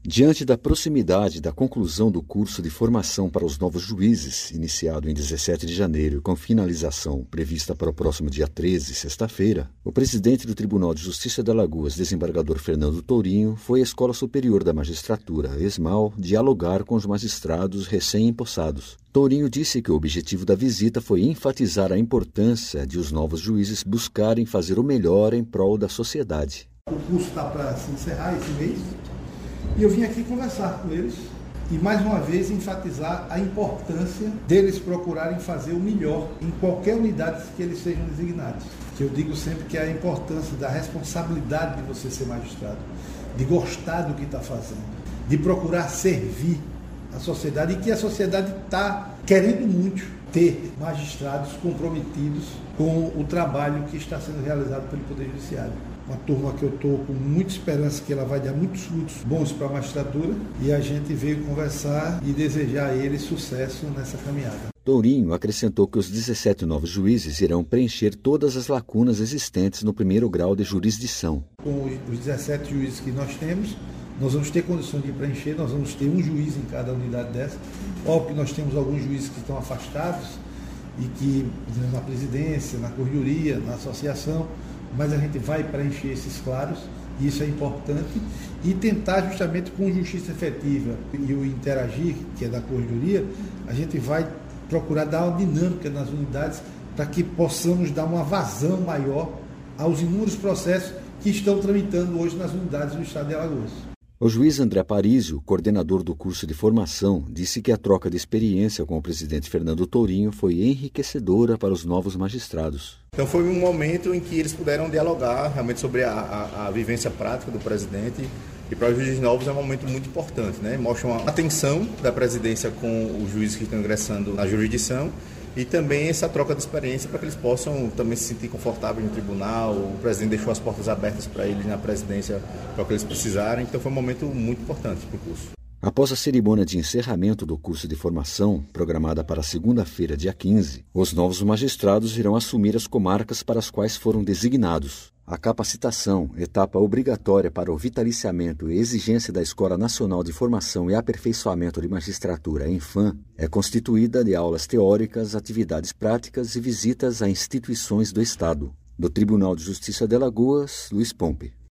Diante da proximidade da conclusão do curso de formação para os novos juízes, iniciado em 17 de janeiro e com finalização prevista para o próximo dia 13, sexta-feira, o presidente do Tribunal de Justiça de Alagoas, desembargador Fernando Tourinho, foi à Escola Superior da Magistratura, ESMAL, dialogar com os magistrados recém-empossados. Tourinho disse que o objetivo da visita foi enfatizar a importância de os novos juízes buscarem fazer o melhor em prol da sociedade. O curso está para se encerrar esse mês. E eu vim aqui conversar com eles e, mais uma vez, enfatizar a importância deles procurarem fazer o melhor em qualquer unidade que eles sejam designados. Que eu digo sempre que é a importância da responsabilidade de você ser magistrado, de gostar do que está fazendo, de procurar servir a sociedade, e que a sociedade está querendo muito ter magistrados comprometidos com o trabalho que está sendo realizado pelo Poder Judiciário. Uma turma que eu estou com muita esperança que ela vai dar muitos frutos bons para a magistratura, e a gente veio conversar e desejar a eles sucesso nessa caminhada. Tourinho acrescentou que os 17 novos juízes irão preencher todas as lacunas existentes no primeiro grau de jurisdição. Com os 17 juízes que nós temos, nós vamos ter condições de preencher, nós vamos ter um juiz em cada unidade dessa. Óbvio que nós temos alguns juízes que estão afastados e que na presidência, na corregedoria, na associação, mas a gente vai preencher esses claros, e isso é importante, e tentar justamente com justiça efetiva e o interagir, que é da corregedoria, a gente vai procurar dar uma dinâmica nas unidades para que possamos dar uma vazão maior aos inúmeros processos que estão tramitando hoje nas unidades do Estado de Alagoas. O juiz André Parísio, coordenador do curso de formação, disse que a troca de experiência com o presidente Fernando Tourinho foi enriquecedora para os novos magistrados. Então foi um momento em que eles puderam dialogar realmente sobre a vivência prática do presidente, e para os juízes novos é um momento muito importante, né? Mostra uma atenção da presidência com os juízes que estão ingressando na jurisdição, e também essa troca de experiência para que eles possam também se sentir confortáveis no tribunal. O presidente deixou as portas abertas para eles na presidência para o que eles precisarem, então foi um momento muito importante para o curso. Após a cerimônia de encerramento do curso de formação, programada para segunda-feira, dia 15, os novos magistrados irão assumir as comarcas para as quais foram designados. A capacitação, etapa obrigatória para o vitaliciamento e exigência da Escola Nacional de Formação e Aperfeiçoamento de Magistratura, ENFAM, é constituída de aulas teóricas, atividades práticas e visitas a instituições do Estado. Do Tribunal de Justiça de Alagoas, Luiz Pompe.